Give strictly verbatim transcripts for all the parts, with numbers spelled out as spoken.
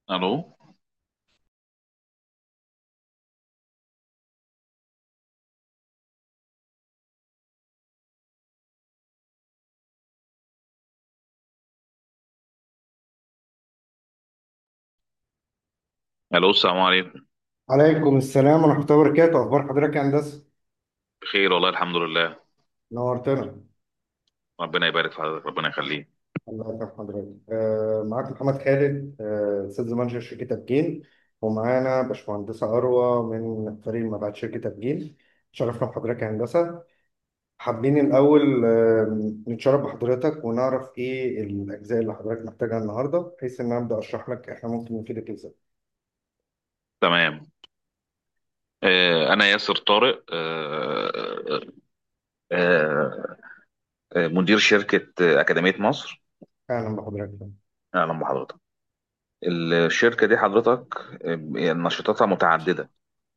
الو. الو، السلام عليكم. عليكم السلام ورحمة الله وبركاته. أخبار حضرتك يا هندسة؟ بخير والله، الحمد لله. نورتنا. ربنا يبارك في حضرتك، ربنا يخليك. الله يرحم حضرتك. آه معاك محمد خالد، آه سيلز مانجر شركة أبجين. ومعانا باشمهندسة أروى من فريق مبيعات شركة أبجين. شرفنا بحضرتك يا هندسة. حابين الأول آه نتشرف بحضرتك ونعرف إيه الأجزاء اللي حضرتك محتاجها النهاردة، بحيث إن أنا أبدأ أشرح لك إحنا ممكن نفيدك إزاي. تمام. آه انا ياسر طارق، آه آه آه مدير شركة آه، أكاديمية مصر. أهلا بحضرتك. اهلا بحضرتك. الشركة دي حضرتك آه، نشاطاتها متعددة.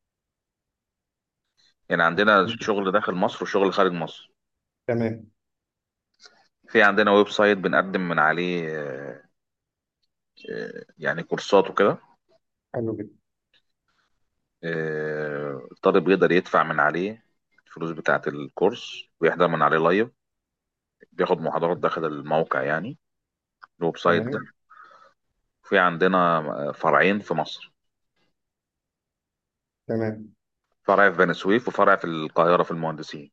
يعني عندنا شغل داخل مصر وشغل خارج مصر. تمام. في عندنا ويب سايت بنقدم من عليه آه، آه، يعني كورسات وكده. حلو جدا. آه، الطالب يقدر يدفع من عليه الفلوس بتاعة الكورس ويحضر من عليه لايف. بياخد محاضرات داخل الموقع يعني، الويب سايت ده. تمام. في عندنا فرعين في مصر، تمام. فرع في بني سويف وفرع في القاهرة في المهندسين.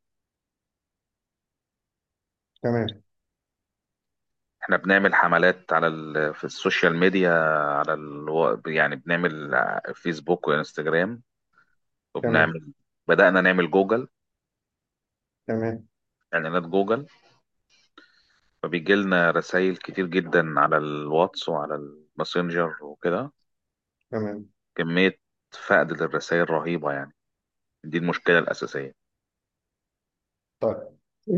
تمام. احنا بنعمل حملات على ال... في السوشيال ميديا، على ال... يعني بنعمل فيسبوك وانستجرام، تمام. وبنعمل بدأنا نعمل جوجل، تمام. اعلانات جوجل. فبيجي لنا رسائل كتير جدا على الواتس وعلى الماسنجر وكده. تمام. كمية فقد للرسائل رهيبة يعني. دي المشكلة الأساسية. طيب.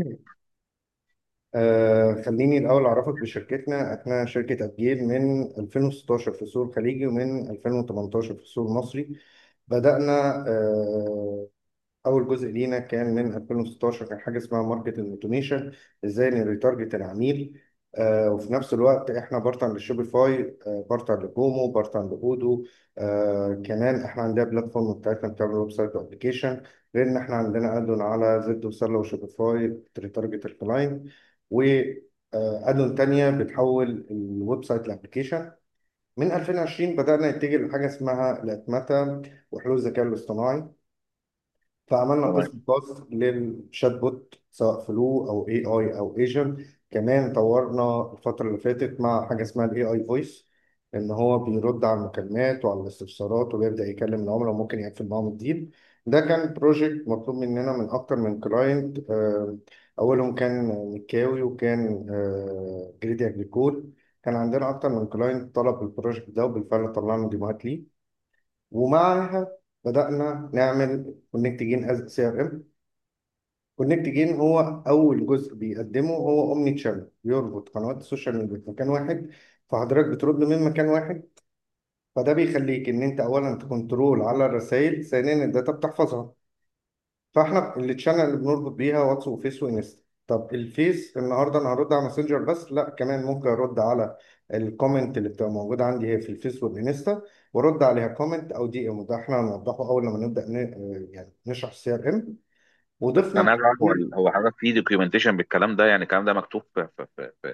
آه خليني الأول أعرفك بشركتنا. إحنا شركة أبجيل من ألفين وستاشر في السوق الخليجي ومن ألفين وتمنتاشر في السوق المصري. بدأنا آه اول جزء لينا كان من ألفين وستاشر، كان حاجه اسمها ماركت اوتوميشن، ازاي نريتارجت العميل. آه وفي نفس الوقت احنا بارتن لشوبيفاي، آه بارتن لكومو، بارتن لاودو. آه كمان احنا عندنا بلاتفورم بتاعتنا بتعمل ويب سايت وابلكيشن، غير ان احنا عندنا ادون على زد وسله وشوبيفاي بتريتارجت الكلاينت. و ادون تانية بتحول الويب سايت لابلكيشن. من ألفين وعشرين بدأنا نتجه لحاجة اسمها الأتمتة وحلول الذكاء الاصطناعي. فعملنا تمام. قسم خاص للشات بوت، سواء فلو او اي اي او ايجن. كمان طورنا الفتره اللي فاتت مع حاجه اسمها الاي اي فويس، ان هو بيرد على المكالمات وعلى الاستفسارات وبيبدا يكلم العملاء وممكن يقفل معاهم الديل. ده كان بروجكت مطلوب مننا من اكتر من كلاينت. اولهم كان مكاوي، وكان آه، جريدي اجريكول. كان عندنا اكتر من كلاينت طلب البروجكت ده، وبالفعل طلعنا ديموهات ليه. ومعها بدأنا نعمل كونكت جين از سي ار ام. كونكت جين هو أول جزء بيقدمه، هو أومني تشانل، بيربط قنوات السوشيال ميديا في مكان واحد. فحضرتك بترد من مكان واحد. فده بيخليك إن أنت أولا تكنترول على الرسائل، ثانيا الداتا بتحفظها. فاحنا التشانل اللي بنربط بيها واتس وفيس وانستا. طب الفيس النهارده انا هرد على ماسنجر بس؟ لا، كمان ممكن ارد على الكومنت اللي بتبقى موجوده عندي هي في الفيس والانستا، وارد عليها كومنت او دي ام. وده احنا هنوضحه اول لما نبدا ن... يعني نشرح السي ار ام. وضفنا انا عايز اعرف، هو كمان. هو حضرتك في دوكيومنتيشن بالكلام ده؟ يعني الكلام ده مكتوب في في في في,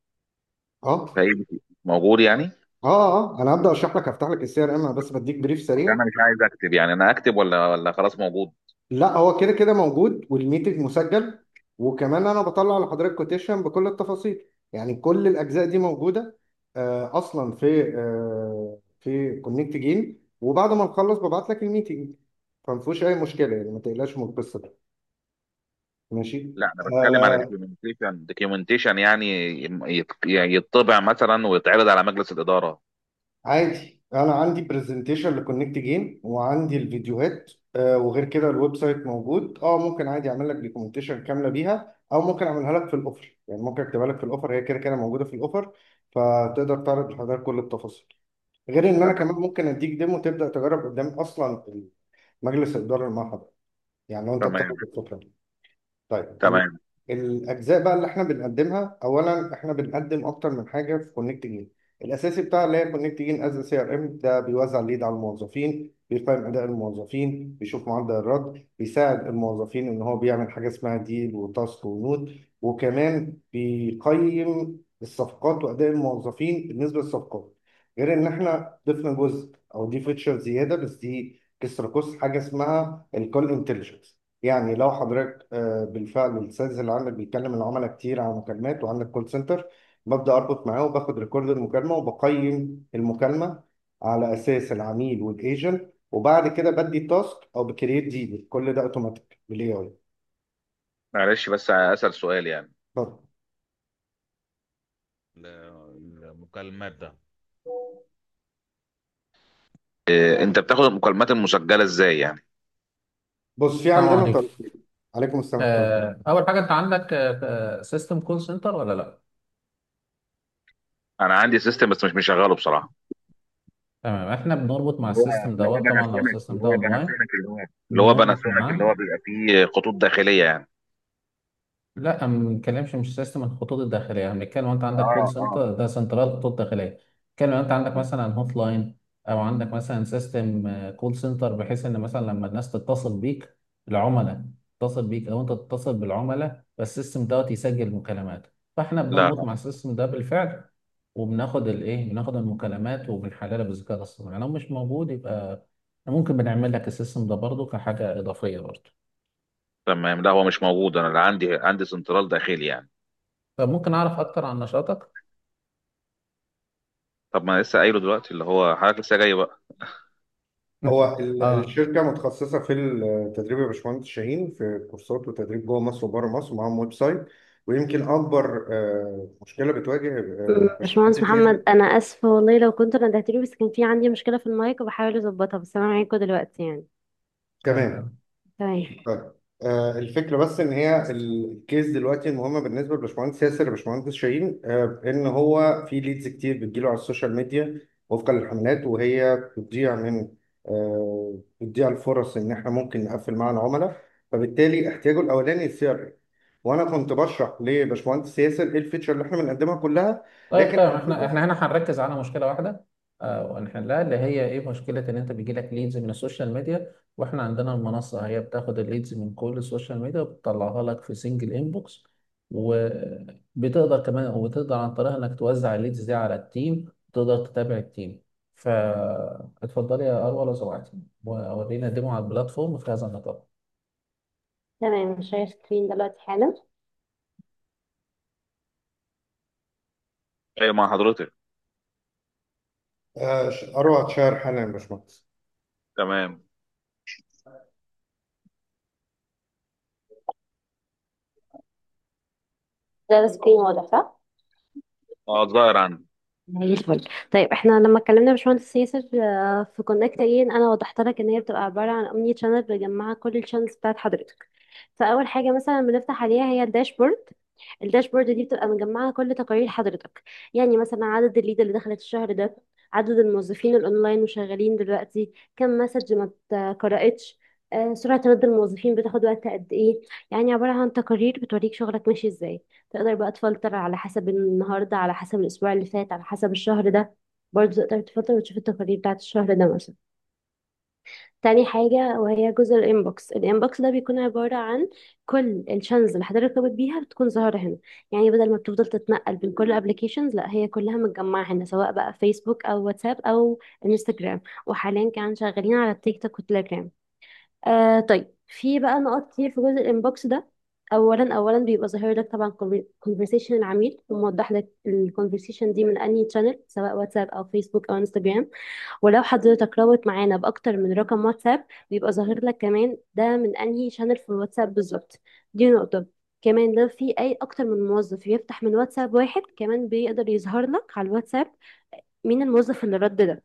في اه أي موجود يعني؟ اه اه انا هبدا اشرح لك، هفتح لك السي ار ام، انا بس بديك بريف عشان سريع. انا مش عايز اكتب، يعني انا اكتب ولا ولا خلاص موجود؟ لا، هو كده كده موجود والميتنج مسجل. وكمان انا بطلع لحضرتك كوتيشن بكل التفاصيل، يعني كل الاجزاء دي موجوده آه اصلا في آه في كونكت جيم. وبعد ما نخلص ببعت لك الميتنج، فما فيهوش اي مشكله، يعني ما تقلقش من القصه دي. ماشي. لا، انا بتكلم على آه دوكيومنتيشن دوكيومنتيشن يعني يت- يعني يطبع مثلا ويتعرض على مجلس الاداره. عادي، انا عندي برزنتيشن لكونكت جيم وعندي الفيديوهات. آه وغير كده الويب سايت موجود. اه ممكن عادي اعمل لك دوكيومنتيشن كامله بيها، او ممكن اعملها لك في الاوفر، يعني ممكن اكتبها لك في الاوفر، هي كده كده موجوده في الاوفر. فتقدر تعرض لحضرتك كل التفاصيل. غير ان انا تمام. كمان ممكن اديك ديمو تبدا تجرب قدام اصلا مجلس الاداره اللي مع حضرتك، يعني لو انت تمام. بتاخد الفتره دي. طيب ال... تمام. الاجزاء بقى اللي احنا بنقدمها، اولا احنا بنقدم اكتر من حاجه في كونكت جيم. الاساسي بتاع اللي هي كونكت ان از سي ار ام ده بيوزع الليد على الموظفين، بيقيم اداء الموظفين، بيشوف معدل الرد، بيساعد الموظفين ان هو بيعمل حاجه اسمها ديل وتاسك ونود، وكمان بيقيم الصفقات واداء الموظفين بالنسبه للصفقات. غير ان احنا ضفنا جزء او دي فيتشر زياده، بس دي كسر قوس، حاجه اسمها الكول انتليجنس. يعني لو حضرتك آه، بالفعل السيلز اللي عندك بيتكلم العملاء كتير على مكالمات وعندك كول سنتر، ببدأ أربط معاه وباخد ريكورد المكالمة وبقيم المكالمة على أساس العميل والإيجنت، وبعد كده بدي تاسك أو بكريت جديد، كل ده أوتوماتيك بالاي اي. معلش بس اسال سؤال يعني. اتفضل. ال- المكالمات ده، إيه، انت بتاخد المكالمات المسجله ازاي يعني؟ بص، في السلام عندنا عليكم. طريقتين. عليكم السلام ورحمة الله وبركاته. آه، أول حاجة أنت عندك سيستم كول سنتر ولا لأ؟ انا عندي سيستم بس مش مشغله بصراحه. تمام، إحنا بنربط مع اللي هو السيستم اللي هو دوت طبعا لو باناسونيك السيستم اللي ده هو أونلاين باناسونيك اللي هو اللي هو بنربط باناسونيك اللي معاه. هو بيبقى فيه خطوط داخليه يعني. لا، ما بنتكلمش مش سيستم الخطوط الداخلية، يعني بنتكلم أنت عندك كول اه اه. سنتر ده سنترال خطوط داخلية. بنتكلم أنت عندك مثلا هوت لاين، أو عندك مثلا سيستم كول سنتر، بحيث إن مثلا لما الناس تتصل بيك، العملاء تتصل بيك أو أنت تتصل بالعملاء، فالسيستم دوت يسجل مكالمات. فإحنا لا بنربط مع السيستم ده بالفعل، وبناخد الإيه بناخد المكالمات وبنحللها بالذكاء الاصطناعي. لو مش موجود يبقى ممكن بنعمل لك السيستم ده برضه كحاجة إضافية برضه. تمام، لا هو مش موجود، انا عندي عندي سنترال داخلي يعني. طب ممكن أعرف أكتر عن نشاطك؟ طب ما أنا لسه قايله دلوقتي، اللي هو حضرتك لسه جاي بقى. هو ال- اه. الشركة متخصصة في التدريب يا باشمهندس شاهين، في كورسات وتدريب جوه مصر وبره مصر، ومعاهم ويب سايت. ويمكن أكبر آه، مشكلة بتواجه آه، باشمهندس باشمهندس ياسر. محمد، انا اسفه والله لو كنت ندهت له، بس كان في عندي مشكله في المايك وبحاول اظبطها، بس انا معاكم دلوقتي يعني. تمام. تمام. تمام. طيب. آه الفكرة بس إن هي ال- الكيس دلوقتي المهمة بالنسبة لباشمهندس ياسر وباشمهندس شاهين، آه إن هو في ليدز كتير بتجيله على السوشيال ميديا وفقا للحملات، وهي بتضيع من آه بتضيع الفرص إن إحنا ممكن نقفل مع العملاء. فبالتالي احتياجه الأولاني السي ار. وأنا كنت بشرح لباشمهندس ياسر إيه الفيتشر اللي إحنا بنقدمها كلها. طيب لكن تمام، احنا حضرتك. احنا هنا هنركز على مشكله واحده آه ونحلها، اللي هي ايه؟ مشكله ان انت بيجي لك ليدز من السوشيال ميديا، واحنا عندنا المنصه هي بتاخد الليدز من كل السوشيال ميديا وبتطلعها لك في سنجل انبوكس، وبتقدر كمان وبتقدر عن طريقها انك توزع الليدز دي على التيم، وتقدر تتابع التيم. فاتفضلي يا اروى لو سمحتي، وورينا ديمو على البلاتفورم في هذا النطاق. تمام، شايف سكرين دلوقتي حالا. ايوه مع حضرتك. آه أروى شهر حالا يا باشمهندس. تمام. ده السكرين واضح صح؟ اه الظاهر عندي. زي الفل. طيب احنا لما اتكلمنا باشمهندس ياسر آه، في كونكت اجين، انا وضحت لك ان هي بتبقى عباره عن امني شانل بيجمعها كل الشانلز بتاعت حضرتك. فاول حاجه مثلا بنفتح عليها هي الداشبورد. الداشبورد دي بتبقى مجمعة كل تقارير حضرتك. يعني مثلا عدد الليد اللي دخلت الشهر ده، عدد الموظفين الاونلاين وشغالين دلوقتي، كم مسج ما اتقرأتش، آه، سرعة رد الموظفين بتاخد وقت قد ايه. يعني عبارة عن تقارير بتوريك شغلك ماشي ازاي. تقدر بقى تفلتر على حسب النهاردة، على حسب الأسبوع اللي فات، على حسب الشهر ده. برضه تقدر تفلتر وتشوف التقارير بتاعت الشهر ده مثلا. تاني حاجة وهي جزء الانبوكس. الانبوكس ده بيكون عبارة عن كل الشانلز اللي حضرتك رابط بيها بتكون ظاهرة هنا. يعني بدل ما بتفضل تتنقل بين كل ابلكيشنز، لا هي كلها متجمعة هنا، سواء بقى فيسبوك او واتساب او انستجرام. وحاليا كمان شغالين على التيك توك وتليجرام. آه طيب، في بقى نقط كتير في جزء الانبوكس ده. اولا اولا بيبقى ظاهر لك طبعا كونفرسيشن العميل، وموضح لك الكونفرسيشن دي من انهي شانل، سواء واتساب او فيسبوك او انستجرام. ولو حضرتك رابط معانا باكتر من رقم واتساب، بيبقى ظاهر لك كمان ده من انهي شانل في الواتساب بالظبط. دي نقطة. كمان لو في اي اكتر من موظف يفتح من واتساب واحد، كمان بيقدر يظهر لك على الواتساب مين الموظف اللي رد ده.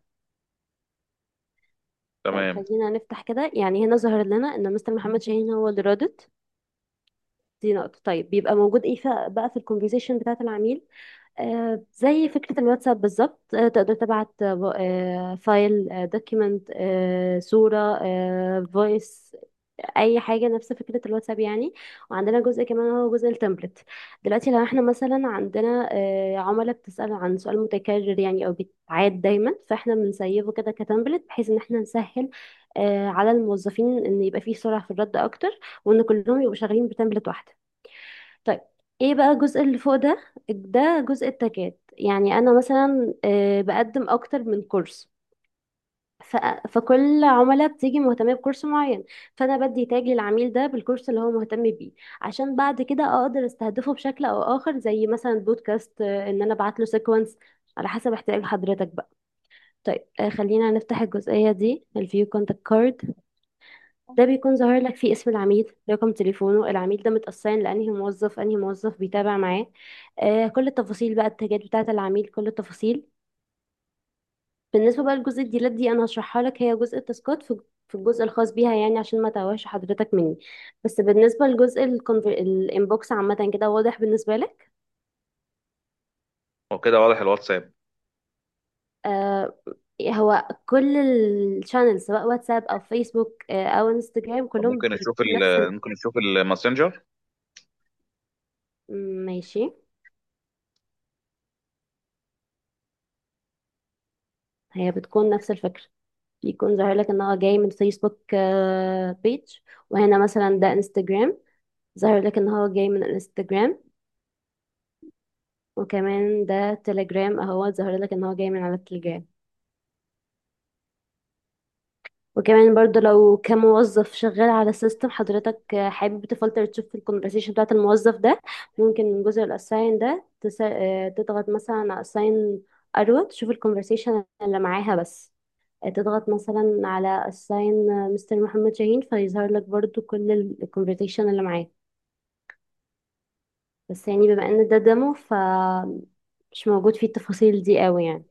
طيب تمام. خلينا نفتح كده. يعني هنا ظهر لنا ان مستر محمد شاهين هو اللي رادت. دي نقطة. طيب بيبقى موجود ايه ف- بقى في الكونفرزيشن بتاعت العميل؟ آه زي فكرة الواتساب بالظبط. آه تقدر تبعت آه فايل، آه دوكيمنت، آه صورة، آه فويس، اي حاجه نفس فكره الواتساب يعني. وعندنا جزء كمان هو جزء التمبلت. دلوقتي لو احنا مثلا عندنا آه، عملاء بتسال عن سؤال متكرر يعني او بيتعاد دايما، فاحنا بنسيبه كده كتمبلت بحيث ان احنا نسهل آه، على الموظفين ان يبقى فيه سرعه في الرد اكتر، وان كلهم يبقوا شغالين بتمبلت واحده. طيب، ايه بقى الجزء اللي فوق ده؟ ده جزء التاجات. يعني انا مثلا آه، بقدم اكتر من كورس، ف... فكل عملاء بتيجي مهتمة بكورس معين، فأنا بدي تاج للعميل ده بالكورس اللي هو مهتم بيه، عشان بعد كده أقدر أستهدفه بشكل أو آخر، زي مثلا بودكاست، آه، إن أنا أبعت له سيكونس على حسب احتياج حضرتك بقى. طيب، آه، خلينا نفتح الجزئية دي، الفيو كونتاكت كارد. ده بيكون ظاهر لك فيه اسم العميل، رقم تليفونه، العميل ده متأساين لأنهي موظف، أنهي موظف بيتابع معاه، آه كل التفاصيل بقى، التاجات بتاعة العميل، كل التفاصيل. بالنسبة بقى لجزء الديلات دي أنا هشرحها لك، هي جزء التاسكات في في الجزء الخاص بيها يعني، عشان ما توهش حضرتك مني. بس بالنسبة لجزء الانبوكس عامة كده، واضح بالنسبة لك؟ وكده واضح الواتساب. آه هو كل الشانل سواء واتساب أو فيسبوك آه أو انستجرام طب كلهم ممكن نشوف بيكون نفس ال- ال ممكن نشوف الماسنجر. ماشي. هي بتكون نفس الفكرة، بيكون ظاهر لك ان هو جاي من فيسبوك بيج، وهنا مثلا ده انستجرام، ظاهر لك ان هو جاي من الانستجرام. وكمان ده تليجرام اهو، ظاهر لك ان هو جاي من على التليجرام. وكمان برضو لو كموظف شغال على السيستم، حضرتك آه، حابب تفلتر تشوف الكونفرسيشن بتاعت الموظف ده، ممكن من جزء الاساين ده تس... آه، تضغط مثلا على اساين اروى تشوف الكونفرسيشن اللي معاها بس. آه، تضغط مثلا على اساين مستر محمد شاهين، فيظهر لك برضو كل الكونفرسيشن اللي معاه. بس يعني بما ان ده ديمو، ف مش موجود فيه التفاصيل دي قوي يعني.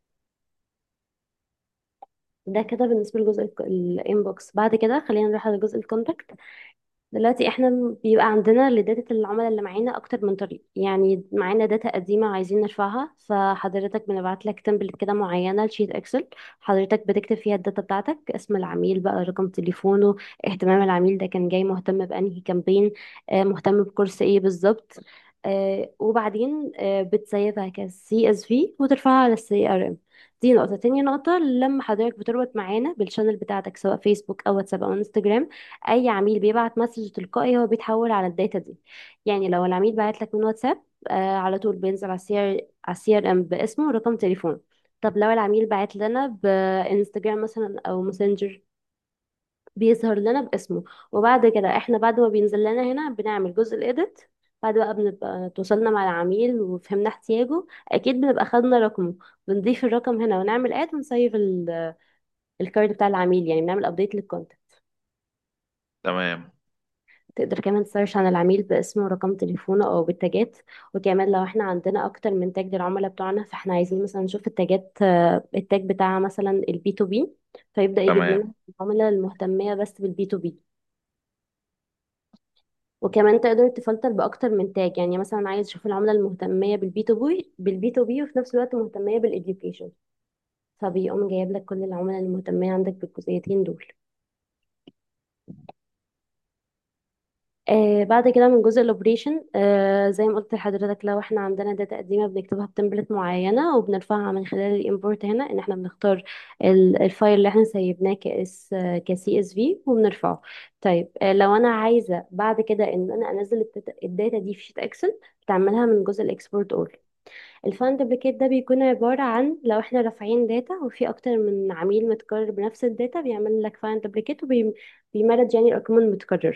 ده كده بالنسبة لجزء الانبوكس. بعد كده خلينا نروح على جزء الكونتاكت. دلوقتي احنا م- بيبقى عندنا لداتا العملاء اللي معانا اكتر من طريق، يعني معانا داتا قديمة عايزين نرفعها، فحضرتك بنبعت لك تمبلت كده معينة لشيت اكسل، حضرتك بتكتب فيها الداتا بتاعتك، اسم العميل بقى، رقم تليفونه، اهتمام العميل ده كان جاي مهتم بأنهي كامبين، آه مهتم بكورس ايه بالظبط. آه وبعدين آه بتسيبها كسي اس في وترفعها على السي ار ام. دي نقطة. تاني نقطة، لما حضرتك بتربط معانا بالشانل بتاعتك سواء فيسبوك أو واتساب أو انستجرام، اي عميل بيبعت مسج تلقائي هو بيتحول على الداتا دي. يعني لو العميل بعت لك من واتساب، آه على طول بينزل على السي ار على السي ار ام باسمه ورقم تليفونه. طب لو العميل بعت لنا بانستجرام مثلا او ماسنجر، بيظهر لنا باسمه. وبعد كده احنا بعد ما بينزل لنا هنا بنعمل جزء الايديت. بعد بقى بنبقى تواصلنا مع العميل وفهمنا احتياجه، اكيد بنبقى خدنا رقمه، بنضيف الرقم هنا ونعمل اد ونسيف ال- الكارد بتاع العميل، يعني بنعمل ابديت للكونتاكت. تمام. تقدر كمان تسيرش عن العميل باسمه ورقم تليفونه او بالتاجات. وكمان لو احنا عندنا اكتر من تاج للعملاء بتوعنا، فاحنا عايزين مثلا نشوف التاجات، آه، التاج بتاع مثلا البي تو بي، فيبدأ يجيب تمام. لنا العملاء المهتمية بس بالبي تو بي. وكمان تقدر تفلتر باكتر من تاج، يعني مثلا عايز تشوف العملاء المهتمية بالبي تو بي بالبي تو بي وفي نفس الوقت مهتمية بالإديوكيشن، فبيقوم جايب لك كل العملاء المهتمية عندك بالجزئيتين دول. آه بعد كده من جزء الاوبريشن، آه زي ما قلت لحضرتك، لو احنا عندنا داتا قديمه بنكتبها بتمبلت معينه وبنرفعها من خلال الامبورت هنا، ان احنا بنختار ال- الفايل اللي احنا سيبناه كاس كسي اس في وبنرفعه. طيب، آه لو انا عايزه بعد كده ان انا انزل الداتا الداتا دي في شيت اكسل، بتعملها من جزء الاكسبورت اول. الفاين دبليكيت ده بيكون عباره عن لو احنا رافعين داتا وفي اكتر من عميل متكرر بنفس الداتا، بيعمل لك فاين دبليكيت وبيمرج يعني الارقام المتكرره.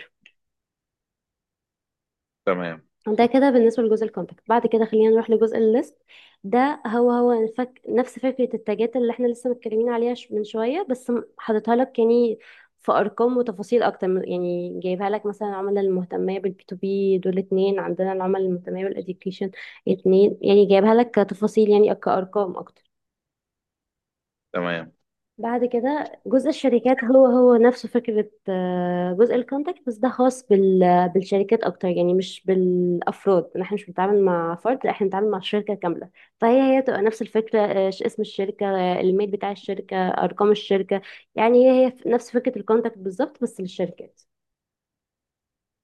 تمام. ده كده بالنسبة لجزء الكونتاكت. بعد كده خلينا نروح لجزء الليست. ده هو هو فك... نفس فكرة التاجات اللي احنا لسه متكلمين عليها ش- من شوية، بس م- حاططها لك يعني في أرقام وتفاصيل أكتر من- يعني جايبها لك مثلا العملاء المهتمية بالبي تو بي دول اتنين، عندنا العملاء المهتمية بالإديوكيشن اتنين، يعني جايبها لك كتفاصيل يعني كأرقام أكتر. تمام. بعد كده جزء الشركات هو هو نفسه فكرة آه، جزء الكونتاكت، بس ده خاص بال- بالشركات أكتر يعني مش بالأفراد، إن احنا مش بنتعامل مع فرد، لا احنا بنتعامل مع شركة كاملة. فهي هي تبقى نفس الفكرة، آه، ش- اسم الشركة، آه، الميل بتاع الشركة، أرقام الشركة. يعني هي هي ف- نفس فكرة الكونتاكت بالظبط بس للشركات.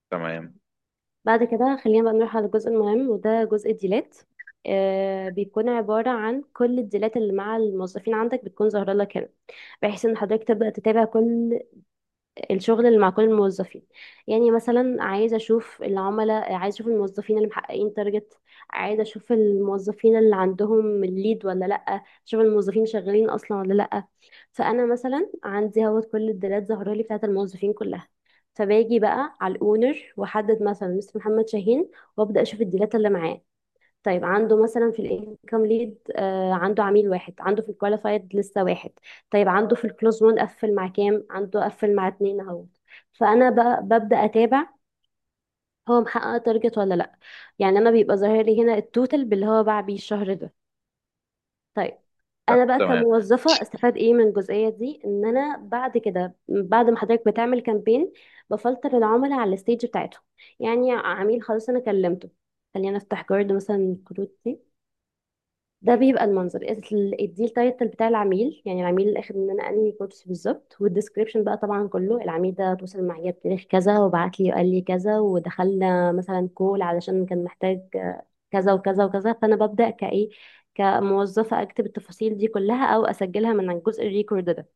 تمام. بعد كده خلينا بقى نروح على الجزء المهم، وده جزء الديلات. آه بيكون عبارة عن كل الديلات اللي مع الموظفين عندك بتكون ظاهرة لك هنا، بحيث ان حضرتك تبدأ تتابع كل الشغل اللي مع كل الموظفين. يعني مثلا عايزه اشوف العملاء، عايزه اشوف الموظفين اللي محققين تارجت، عايزه اشوف الموظفين اللي عندهم الليد ولا لا، اشوف الموظفين شغالين اصلا ولا لا. فانا مثلا عندي اهوت كل الدلات ظاهره لي بتاعت الموظفين كلها. فباجي بقى على الاونر واحدد مثلا مستر محمد شاهين، وابدا اشوف الديلات اللي معاه. طيب عنده مثلا في الانكم ليد آه عنده عميل واحد، عنده في الكواليفايد لسه واحد. طيب عنده في الكلوز وان قفل مع كام؟ عنده قفل مع اتنين اهو. فانا بقى ببدأ اتابع هو محقق تارجت ولا لا. يعني انا بيبقى ظاهر لي هنا التوتال باللي هو باع بيه الشهر ده. طيب انا بقى تمام. كموظفه استفاد ايه من الجزئيه دي؟ ان انا بعد كده بعد ما حضرتك بتعمل كامبين، بفلتر العملاء على الستيج بتاعتهم. يعني عميل خلاص انا كلمته، خلينا نفتح جارد مثلا من الكروت دي. ده بيبقى المنظر ال- دي التايتل بتاع العميل، يعني العميل اخد مننا انهي كورس بالظبط، والديسكريبشن بقى طبعا كله. العميل ده تواصل معايا بتاريخ كذا وبعت لي وقال لي كذا، ودخلنا مثلا كول علشان كان محتاج آه، كذا وكذا وكذا. فانا ببدأ كايه كموظفة اكتب التفاصيل دي كلها او اسجلها من الجزء الريكورد ده.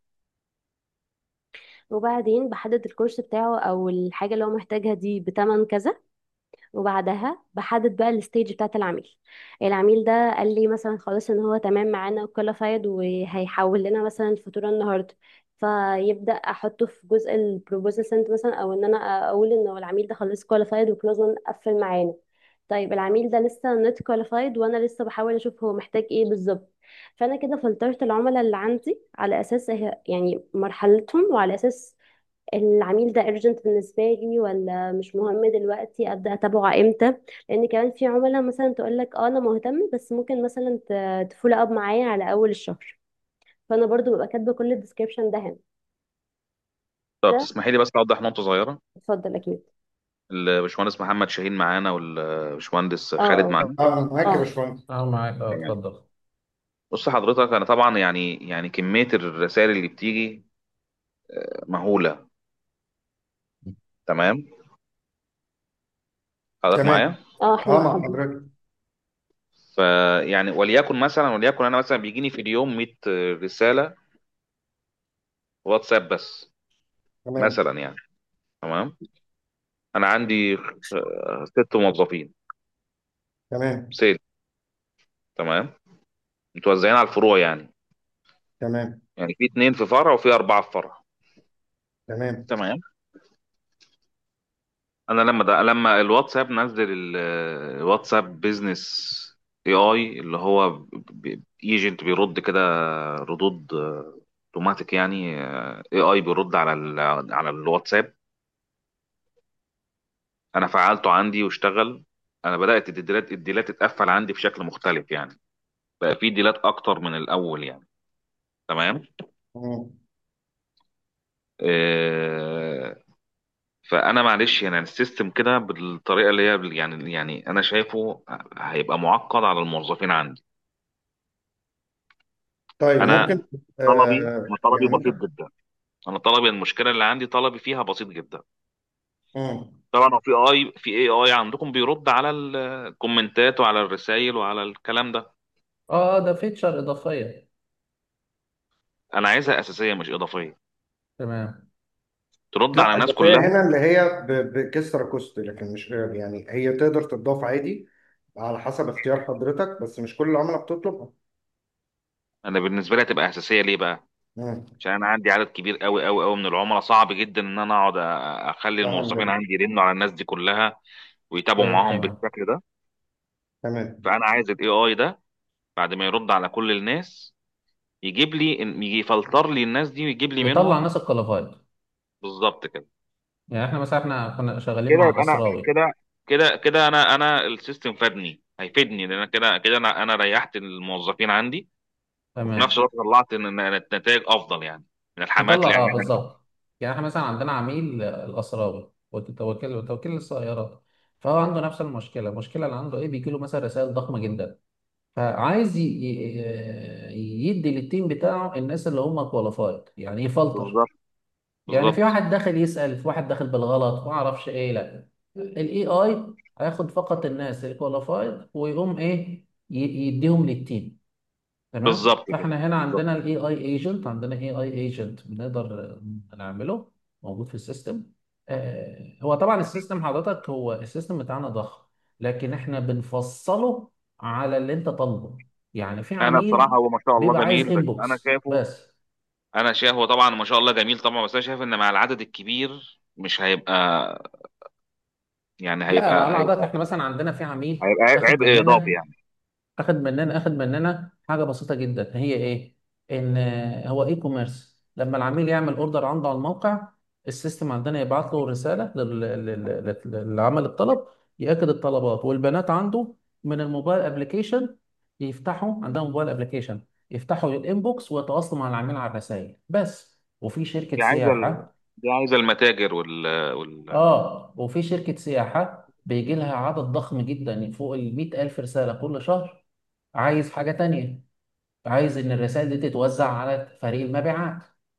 وبعدين بحدد الكورس بتاعه او الحاجة اللي هو محتاجها دي بتمن كذا. وبعدها بحدد بقى الستيج بتاعت العميل. العميل ده قال لي مثلا خلاص ان هو تمام معانا وكواليفايد وهيحول لنا مثلا الفاتوره النهارده، فيبدا احطه في جزء البروبوزال سنت مثلا، او ان انا اقول ان هو العميل ده خلاص كواليفايد وكلوز قفل معانا. طيب العميل ده لسه نوت كواليفايد وانا لسه بحاول اشوف هو محتاج ايه بالظبط. فانا كده فلترت العملاء اللي عندي على اساس هي- يعني مرحلتهم، وعلى اساس العميل ده urgent بالنسبة لي ولا مش مهم دلوقتي، أبدأ أتابعه إمتى. لأن كمان في عملاء مثلا تقول لك اه أنا مهتم بس ممكن مثلا تفول أب معايا على أول الشهر. فأنا برضو ببقى كاتبة كل الديسكريبشن ده هنا. طب ده تسمحي لي بس اوضح نقطه صغيره. اتفضل أكيد. الباشمهندس محمد شاهين معانا والباشمهندس اه خالد اه معانا. اه انا معاك يا اه. باشمهندس. اه معاك، اه تمام. اتفضل. بص حضرتك، انا طبعا يعني يعني كميه الرسائل اللي بتيجي مهوله. تمام. حضرتك معايا؟ تمام. اه احنا اه مع مع حضرتك. حضرتك. فيعني وليكن مثلا وليكن انا مثلا بيجيني في اليوم مية رساله واتساب بس، تمام. مثلا يعني. تمام. انا عندي آه، ست موظفين تمام. سيل. تمام. متوزعين على الفروع يعني. تمام. يعني في اتنين في فرع وفي اربعه في فرع. تمام. تمام. انا لما ده لما الواتساب نزل ال- الواتساب بيزنس اي اي اللي هو ايجنت بيرد كده ردود آه، اوتوماتيك، يعني اي اي بيرد على ال على الواتساب. انا فعلته عندي واشتغل. انا بدات الديلات الديلات تتقفل عندي بشكل مختلف يعني. بقى في ديلات اكتر من الاول يعني. تمام. مم. آه، فانا معلش يعني السيستم كده بالطريقه اللي هي يعني يعني انا شايفه هيبقى معقد على الموظفين عندي. طيب انا ممكن طلبي آه انا طلبي يعني بسيط انت. جدا. انا طلبي المشكله اللي عندي طلبي فيها بسيط جدا. مم. طبعا هو في اي في اي اي عندكم بيرد على الكومنتات وعلى الرسائل وعلى الكلام ده. اه اه ده فيتشر اضافيه. انا عايزها اساسيه مش اضافيه. تمام. ترد لا على الناس الإضافية كلها. هنا اللي هي ب- بكسر كوست، لكن مش يعني هي تقدر تضاف عادي على حسب اختيار حضرتك، بس مش كل العملاء بتطلبها. انا بالنسبه لي هتبقى اساسيه ليه بقى؟ مم. عشان انا عندي عدد كبير قوي قوي قوي من العملاء، صعب جدا ان انا اقعد أ- اخلي فاهم الموظفين جدا. عندي يرنوا على الناس دي كلها ويتابعوا اوكي معاهم تمام. بالشكل ده. تمام. فانا عايز الاي اي ده بعد ما يرد على كل الناس يجيب لي يجي يفلتر لي الناس دي ويجيب لي يطلع منهم. ناس الكواليفايد. بالظبط كده. يعني احنا مثلا احنا كنا شغالين كده مع يبقى انا الاسراوي. كده كده كده انا انا السيستم فادني هيفيدني، لان أنا كده كده انا انا ريحت الموظفين عندي. وفي نفس تمام. الوقت طلعت ان إن النتائج افضل يعني من الحملات نطلع اللي اه يعني. بالظبط. يعني احنا مثلا عندنا عميل آه، الاسراوي وتوكيل وتوكيل السيارات. فهو عنده نفس المشكله. المشكله اللي عنده ايه؟ بيجي له مثلا رسائل ضخمه جدا. فعايز ي- ي- يدي للتيم بتاعه الناس اللي هم كواليفايد، يعني يفلتر. بالظبط. يعني في بالظبط. واحد داخل يسأل، في واحد داخل بالغلط ما اعرفش ايه، لا. الاي اي هياخد فقط الناس الكواليفايد ويقوم ايه ي- يديهم للتيم. تمام. بالظبط كده، فاحنا هنا بالظبط. عندنا الاي اي ايجنت، عندنا اي اي ايجنت بنقدر نعمله موجود في السيستم. آه هو طبعا السيستم حضرتك، هو السيستم بتاعنا ضخم، لكن احنا بنفصله على اللي انت طالبه. يعني في انا بصراحه عميل هو ما شاء الله بيبقى عايز جميل، بس انا انبوكس شايفه بس. انا شايف هو طبعا ما شاء الله جميل طبعا، بس انا شايف ان مع العدد الكبير مش هيبقى، يعني لا ما هيبقى انا حضرتك، هيبقى احنا مثلا عندنا في عميل هيبقى عبء اخد عبء اضافي مننا يعني. اخد مننا اخد مننا حاجه بسيطه جدا، هي ايه؟ ان هو اي كوميرس، لما العميل يعمل اوردر عنده على الموقع، السيستم عندنا يبعت له رساله لل- لل- لل- اللي عمل الطلب، ياكد الطلبات والبيانات عنده من الموبايل ابلكيشن. يفتحوا عندنا موبايل ابلكيشن، يفتحوا الانبوكس ويتواصلوا مع العميل على الرسائل بس. وفي شركه دي عايزه ال... سياحه دي عايزه المتاجر وال... وال... اه وفي شركة سياحة بيجي لها عدد ضخم جدا فوق ال مئة ألف رسالة كل شهر، عايز حاجة تانية، عايز إن الرسائل دي تتوزع على فريق المبيعات.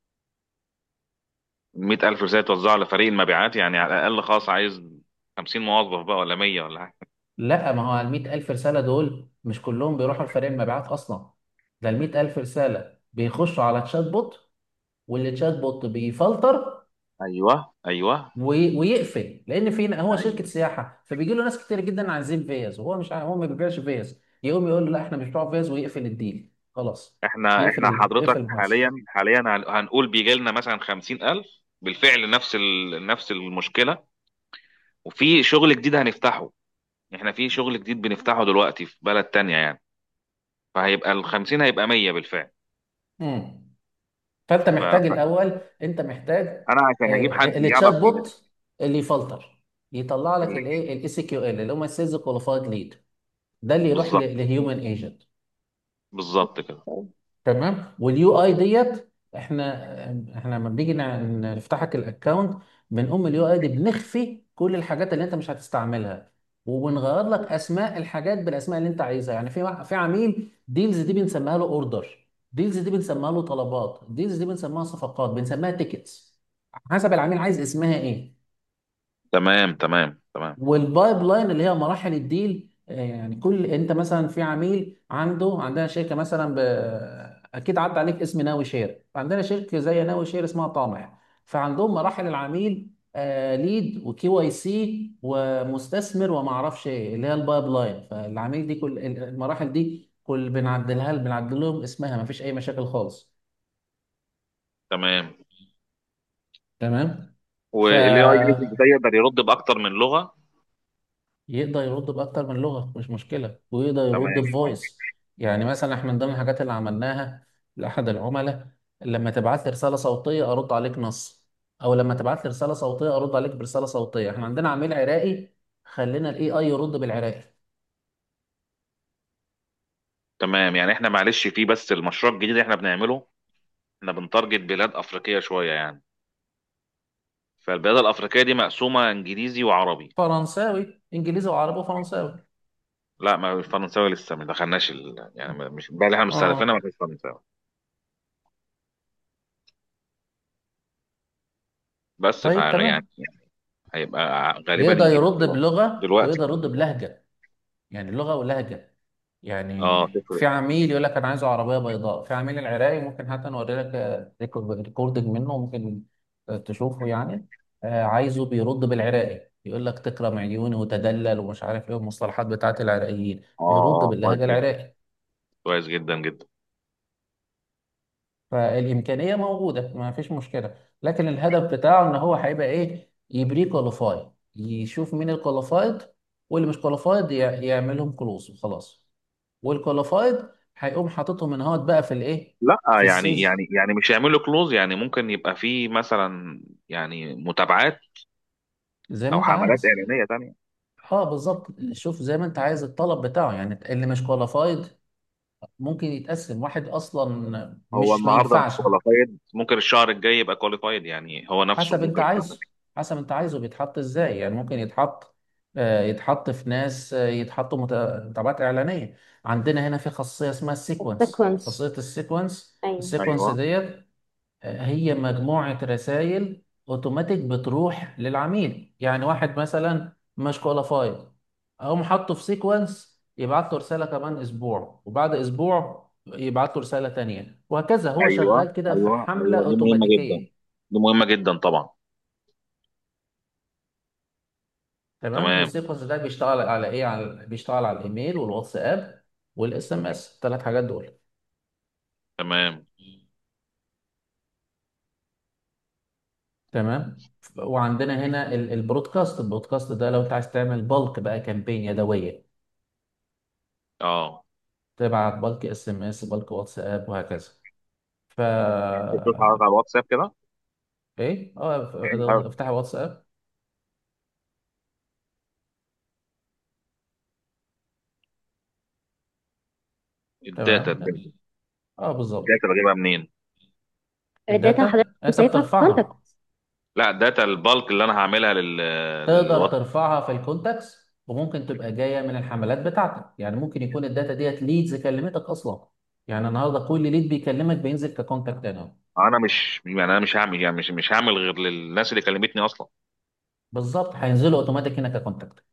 مئة ألف رسالة توزعوا على فريق المبيعات، يعني على الأقل خاص عايز خمسين موظف بقى ولا مية ولا حاجة. لا ما هو ال مئة ألف رسالة دول مش كلهم بيروحوا لفريق المبيعات أصلا. ده ال مئة ألف رسالة بيخشوا على تشات بوت، واللي تشات بوت بيفلتر أيوه، أيوه، وي- ويقفل، لان في هو شركه أيوه. سياحه، فبيجي له ناس كتير جدا عايزين فيز، وهو مش عا- هو ما بيبيعش فيز، يقوم يقول له لا احنا مش بتوع فيز، ويقفل الديل خلاص. إحنا يقفل إحنا ال- حضرتك يقفل المحادثه. حاليا حاليا هن- هنقول بيجي لنا مثلا خمسين ألف بالفعل، نفس ال... نفس المشكلة. وفي شغل جديد هنفتحه، إحنا في شغل جديد بنفتحه دلوقتي في بلد تانية يعني، فهيبقى ال خمسين هيبقى مية بالفعل. امم فانت ف... محتاج فأنا الاول، انت محتاج عشان أجيب حد آه، التشات يعرف ي... بوت اللي يفلتر، يطلع لك اللي... الايه الاس كيو ال اللي هم السيلز كواليفايد ليد، ده اللي يروح بالظبط، لهيومن ايجنت. بالظبط كده. تمام. واليو اي ديت، احنا احنا لما بنيجي نع- نفتحك الاكونت، بنقوم اليو اي دي بنخفي كل الحاجات اللي انت مش هتستعملها، وبنغير لك اسماء الحاجات بالاسماء اللي انت عايزها. يعني في واحد- في عميل ديلز دي بنسميها له اوردر، ديلز دي بنسميها له طلبات، ديلز دي بنسميها صفقات، بنسميها تيكتس، حسب العميل عايز اسمها ايه. تمام، تمام، تمام. والبايب لاين اللي هي مراحل الديل، آه، يعني كل انت مثلا في عميل عنده، عندنا شركه مثلا ب... اكيد عدى عليك اسم ناوي شير، عندنا شركه زي ناوي شير اسمها طامع، فعندهم مراحل العميل آه ليد وكي واي سي ومستثمر وما اعرفش ايه اللي هي البايب لاين. فالعميل دي كل المراحل دي كل بنعدلها بنعدل لهم اسمها، ما فيش اي مشاكل خالص. تمام. تمام. ف والاي اي ايجنت ده يقدر يرد باكتر من لغه؟ يقدر يرد بأكتر من لغة مش مشكلة، ويقدر يرد تمام. بفويس. يعني مثلا احنا من ضمن الحاجات اللي عملناها لأحد العملاء، لما تبعت لي رسالة صوتية أرد عليك نص، أو لما تبعت لي رسالة صوتية أرد عليك برسالة صوتية. احنا عندنا عميل عراقي، خلينا الاي اي يرد بالعراقي. تمام، يعني احنا معلش في بس المشروع الجديد اللي احنا بنعمله، احنا بنتارجت بلاد افريقيه شويه يعني، فالبلاد الافريقيه دي مقسومه انجليزي وعربي. فرنساوي انجليزي وعربي وفرنساوي. لا، ما الفرنساوي لسه ما دخلناش ال... يعني ما- مش بقى اللي احنا مستهدفينها، ما اه فيش فرنساوي. بس ف طيب يعني تمام. هيبقى غالبا يقدر انجليزي يرد بلغة دلوقتي. ويقدر يرد بلهجة، يعني لغة ولهجة. اه، يعني تفرق. في عميل يقول لك انا عايزه عربيه بيضاء، في عميل العراقي ممكن حتى نوري لك آه، ريكورد- ريكوردنج منه، ممكن آه، تشوفه يعني. آه، عايزه بيرد بالعراقي، يقول لك تكرم عيوني وتدلل ومش عارف ايه المصطلحات بتاعت العراقيين، اه، بيرد اه، كويس باللهجه جدا، العراقي. كويس جدا جدا. فالامكانيه موجوده ما فيش مشكله، لكن الهدف بتاعه ان هو هيبقى ايه؟ يبري كواليفاي، يشوف مين الكواليفايد، واللي مش كواليفايد يعملهم كلوز وخلاص. والكواليفايد هيقوم حاططهم من هوت بقى في الايه؟ لا، في يعني السيلز. يعني يعني مش هيعمل له كلوز، يعني ممكن يبقى في مثلا يعني متابعات زي ما او انت حملات عايز. اعلانيه تانية. اه بالظبط، شوف زي ما انت عايز الطلب بتاعه. يعني اللي مش كواليفايد ممكن يتقسم، واحد اصلا هو مش ما النهارده مش ينفعش. كواليفايد، ممكن الشهر الجاي يبقى كواليفايد، يعني هو نفسه حسب انت ممكن. عايزه، حسب انت عايزه بيتحط ازاي. يعني ممكن يتحط آه، يتحط في ناس، آه، يتحطوا مت- متابعات اعلانيه. عندنا هنا في خاصيه اسمها السيكونس، السيكونس. خاصيه السيكونس. ايوه. السيكونس ايوه. ديت آه، هي مجموعه رسائل اوتوماتيك بتروح للعميل. يعني واحد مثلا مش كواليفايد، اقوم حاطه في سيكونس يبعت له رساله كمان اسبوع، وبعد اسبوع يبعت له رساله تانية، وهكذا هو ايوه شغال كده في ايوه حمله ايوه، دي مهمه جدا، اوتوماتيكيه. دي مهمه جدا طبعا. تمام. تمام. والسيكونس ده بيشتغل على ايه؟ على بيشتغل على الايميل والواتساب والاس ام اس، الثلاث حاجات دول. تمام. تمام. وعندنا هنا ال- البرودكاست. البرودكاست ده لو انت عايز تعمل بالك بقى كامبين يدويه، اه. تبعت بالك اس ام اس، بالك واتساب، وهكذا. ف بتشوف حضرتك على الواتساب كده؟ ايه، اه، ف- افتح واتساب. الداتا تمام. الداتا اه بالظبط. الداتا بجيبها منين؟ الداتا حضرتك الداتا انت سايبها في بترفعها. كونتاكت. لا، داتا البالك اللي انا هعملها لل تقدر للواتس. ترفعها في الكونتاكس، وممكن تبقى جايه من الحملات بتاعتك. يعني ممكن يكون الداتا ديت ليدز كلمتك اصلا. يعني النهارده كل ليد بيكلمك بينزل ككونتاكت هنا. انا مش يعني انا مش هعمل يعني مش مش هعمل غير للناس اللي كلمتني اصلا. بالظبط، هينزلوا اوتوماتيك هنا ككونتاكت.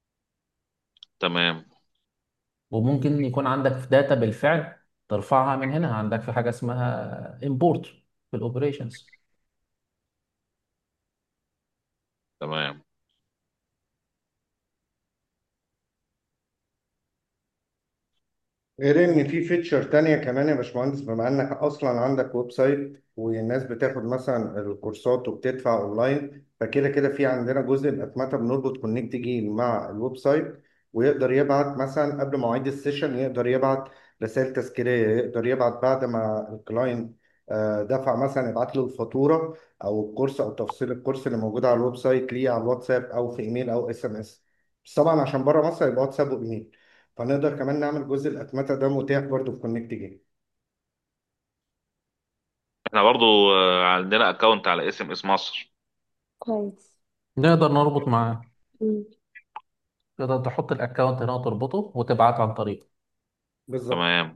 تمام. وممكن يكون عندك في داتا بالفعل ترفعها من هنا. عندك في حاجه اسمها امبورت في الاوبريشنز. تمام. غير ان في فيتشر تانية كمان يا باشمهندس، بما انك اصلا عندك ويب سايت والناس بتاخد مثلا الكورسات وبتدفع اونلاين، فكده كده في عندنا جزء الاتمته بنربط كونكت جيل مع الويب سايت، ويقدر يبعت مثلا قبل مواعيد السيشن، يقدر يبعت رسائل تذكيريه، يقدر يبعت بعد ما الكلاينت آه، دفع مثلا يبعت له الفاتوره او الكورس او تفصيل الكورس اللي موجود على الويب سايت ليه على الواتساب او في ايميل او اس ام اس. بس طبعا عشان بره مصر يبقى واتساب وايميل، فنقدر كمان نعمل جزء الأتمتة ده متاح برضو في كونكت جيم. احنا برضو آه، عندنا اكونت على اس ام اس مصر. كويس. نقدر نربط معاه. مم. تقدر تحط الاكونت هنا وتربطه وتبعت عن طريقه. بالظبط. تمام.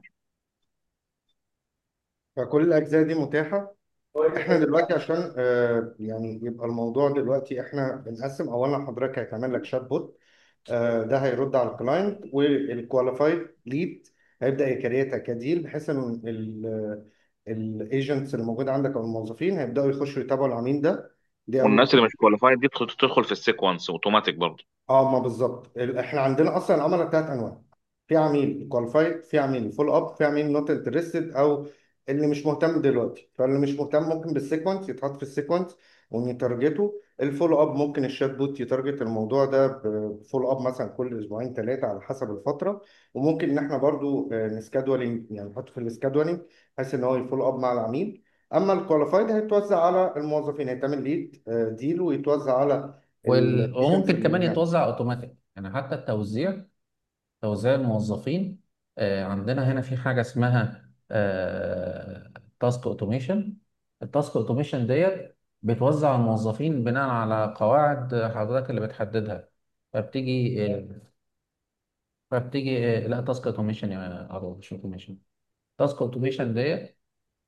فكل الأجزاء دي متاحة. احنا دلوقتي عشان آه يعني يبقى الموضوع دلوقتي احنا بنقسم. اولا حضرتك هيتعمل لك شات بوت، آه ده هيرد على الكلاينت، والكواليفايد ليد هيبدا يكريتها كديل، بحيث ان الايجنتس اللي موجوده عندك او الموظفين هيبداوا يخشوا يتابعوا العميل ده. دي اول. والناس اللي مش كواليفايد دي تدخل تدخل في السيكونس اوتوماتيك برضو؟ اه ما بالظبط، ال- احنا عندنا اصلا العملاء ثلاث انواع. في عميل كواليفايد، في عميل فول اب، في عميل نوت انترستد او اللي مش مهتم دلوقتي. فاللي مش مهتم ممكن بالسيكونس يتحط في السيكونس ونتارجته. الفول اب ممكن الشات بوت يتارجت الموضوع ده بفول اب مثلا كل اسبوعين ثلاثه على حسب الفتره. وممكن ان احنا برضو نسكادولينج، يعني نحطه في السكادولينج بحيث ان هو يفول اب مع العميل. اما الكواليفايد هيتوزع على الموظفين، هيتعمل ليد ديل ويتوزع على وال... الايجنتس وممكن اللي كمان مهتم. يتوزع اوتوماتيك. يعني حتى التوزيع، توزيع الموظفين. آه، عندنا هنا في حاجة اسمها تاسك اوتوميشن. التاسك اوتوميشن ديت بتوزع الموظفين بناء على قواعد حضرتك اللي بتحددها. فبتيجي آه، فبتيجي آه، لا، تاسك اوتوميشن يا أرو، مش اوتوميشن. تاسك اوتوميشن ديت.